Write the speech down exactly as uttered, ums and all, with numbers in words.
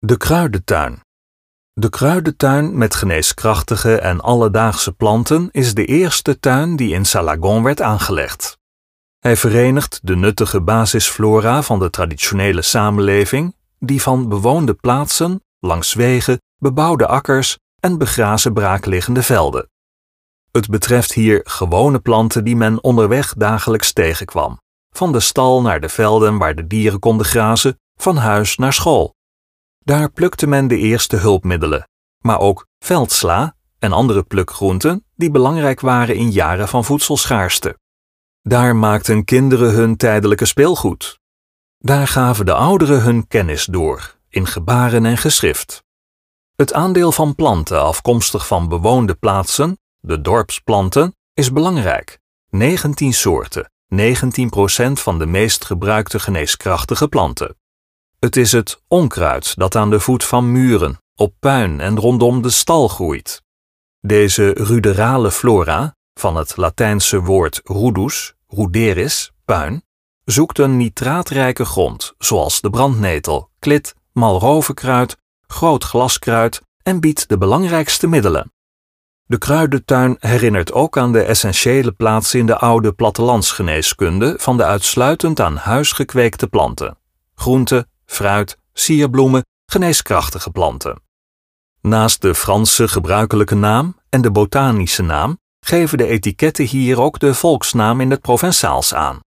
De kruidentuin. De kruidentuin met geneeskrachtige en alledaagse planten is de eerste tuin die in Salagon werd aangelegd. Hij verenigt de nuttige basisflora van de traditionele samenleving, die van bewoonde plaatsen, langs wegen, bebouwde akkers en begrazen braakliggende velden. Het betreft hier gewone planten die men onderweg dagelijks tegenkwam, van de stal naar de velden waar de dieren konden grazen, van huis naar school. Daar plukte men de eerste hulpmiddelen, maar ook veldsla en andere plukgroenten die belangrijk waren in jaren van voedselschaarste. Daar maakten kinderen hun tijdelijke speelgoed. Daar gaven de ouderen hun kennis door, in gebaren en geschrift. Het aandeel van planten afkomstig van bewoonde plaatsen, de dorpsplanten, is belangrijk. negentien soorten, negentien procent van de meest gebruikte geneeskrachtige planten. Het is het onkruid dat aan de voet van muren, op puin en rondom de stal groeit. Deze ruderale flora, van het Latijnse woord rudus, ruderis, puin, zoekt een nitraatrijke grond, zoals de brandnetel, klit, malrovenkruid, groot glaskruid en biedt de belangrijkste middelen. De kruidentuin herinnert ook aan de essentiële plaats in de oude plattelandsgeneeskunde van de uitsluitend aan huis gekweekte planten, groenten, fruit, sierbloemen, geneeskrachtige planten. Naast de Franse gebruikelijke naam en de botanische naam geven de etiketten hier ook de volksnaam in het Provençaals aan.